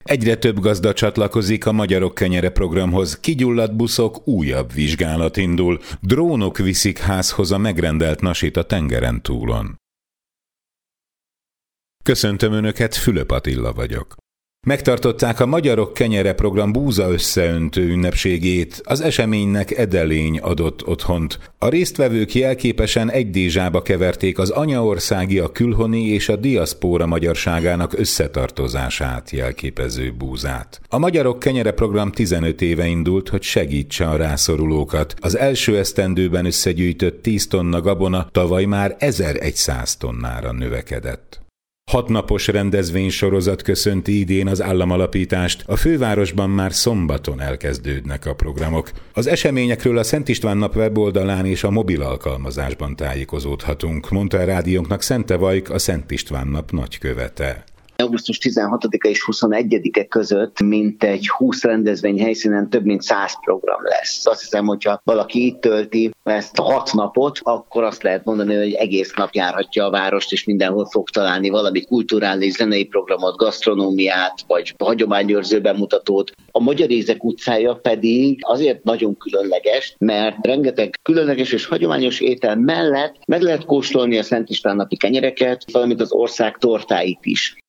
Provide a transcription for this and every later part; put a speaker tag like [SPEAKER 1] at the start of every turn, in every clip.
[SPEAKER 1] Egyre több gazda csatlakozik a Magyarok Kenyere programhoz, kigyulladt buszok, újabb vizsgálat indul, drónok viszik házhoz a megrendelt nasit a tengeren túlon. Köszöntöm Önöket, Fülöp Attila vagyok. Megtartották a Magyarok Kenyere program búza összeöntő ünnepségét, az eseménynek Edelény adott otthont. A résztvevők jelképesen egy dézsába keverték az anyaországi, a külhoni és a diaszpóra magyarságának összetartozását jelképező búzát. A Magyarok Kenyere program 15 éve indult, hogy segítse a rászorulókat. Az első esztendőben összegyűjtött 10 tonna gabona tavaly már 1100 tonnára növekedett. 6 napos rendezvénysorozat köszönti idén az államalapítást, a fővárosban már szombaton elkezdődnek a programok. Az eseményekről a Szent István nap weboldalán és a mobil alkalmazásban tájékozódhatunk, mondta a rádiónknak Szente Vajk, a Szent István nap nagykövete.
[SPEAKER 2] Augusztus 16-a és 21-e között mintegy 20 rendezvény helyszínen több mint 100 program lesz. Azt hiszem, hogyha valaki itt tölti ezt a 6 napot, akkor azt lehet mondani, hogy egész nap járhatja a várost, és mindenhol fog találni valami kulturális, zenei programot, gasztronómiát, vagy hagyományőrző bemutatót. A Magyarézek utcája pedig azért nagyon különleges, mert rengeteg különleges és hagyományos étel mellett meg lehet kóstolni a Szent István napi kenyereket, valamint az ország tortáit is.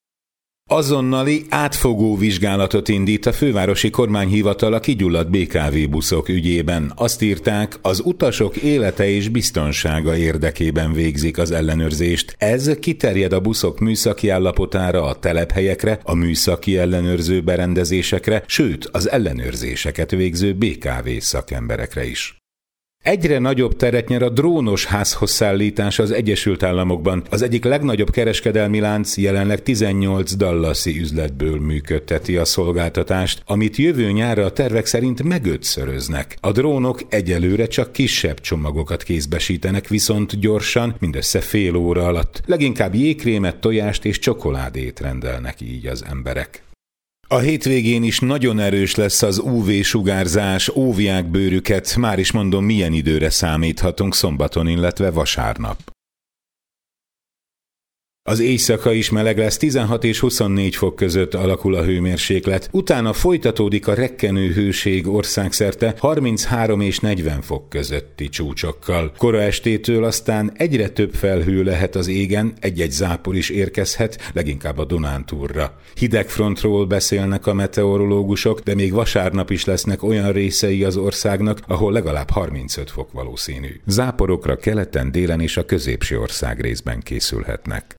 [SPEAKER 1] Azonnali átfogó vizsgálatot indít a fővárosi kormányhivatal a kigyulladt BKV buszok ügyében. Azt írták, az utasok élete és biztonsága érdekében végzik az ellenőrzést. Ez kiterjed a buszok műszaki állapotára, a telephelyekre, a műszaki ellenőrző berendezésekre, sőt az ellenőrzéseket végző BKV szakemberekre is. Egyre nagyobb teret nyer a drónos házhoz szállítás az Egyesült Államokban. Az egyik legnagyobb kereskedelmi lánc jelenleg 18 dallasi üzletből működteti a szolgáltatást, amit jövő nyárra a tervek szerint megötszöröznek. A drónok egyelőre csak kisebb csomagokat kézbesítenek, viszont gyorsan, mindössze fél óra alatt. Leginkább jégkrémet, tojást és csokoládét rendelnek így az emberek. A hétvégén is nagyon erős lesz az UV-sugárzás, óvják bőrüket, már is mondom, milyen időre számíthatunk szombaton, illetve vasárnap. Az éjszaka is meleg lesz, 16 és 24 fok között alakul a hőmérséklet, utána folytatódik a rekkenő hőség országszerte 33 és 40 fok közötti csúcsokkal. Kora estétől aztán egyre több felhő lehet az égen, egy-egy zápor is érkezhet, leginkább a Dunántúlra. Hidegfrontról beszélnek a meteorológusok, de még vasárnap is lesznek olyan részei az országnak, ahol legalább 35 fok valószínű. Záporokra keleten, délen és a középső ország részben készülhetnek.